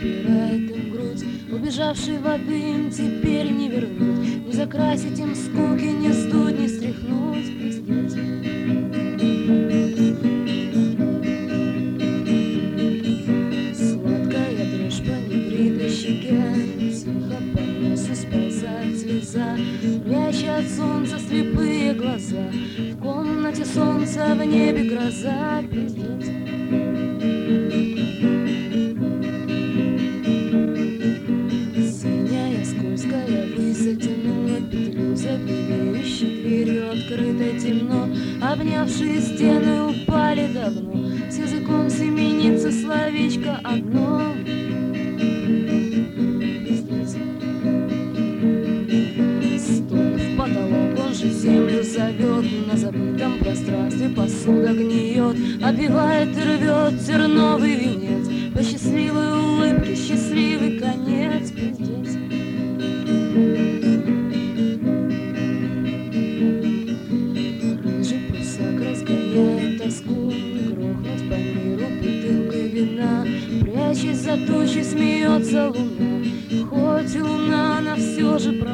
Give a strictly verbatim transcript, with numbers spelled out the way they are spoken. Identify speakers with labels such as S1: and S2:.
S1: распирает им грудь. Убежавший в дым теперь не вернуть, не закрасить им скуки, не сдуть, не стряхнуть. Пиздец. Сладкая дрожь по небритой щеке, тихо по носу сползает слеза, пряча от солнца слепые глаза. В комнате солнца, в небе гроза. Пиздец. Синяя, скользкая, высотянула петлю, забивающей дверью открытой темно. Обнявшие стены упали давно, с языком семенится словечко одно. Стон в потолок, он же землю зовет. На забытом пространстве посуда гниет, обвивает и рвет терновый венец. По счастливой улыбке счастливый конец. Пиздец. Рыжий прусак разгоняет тоску, грохнуть по миру бутылкой вина. Прячась за тучей, смеется луна, хоть и луна, она все же права.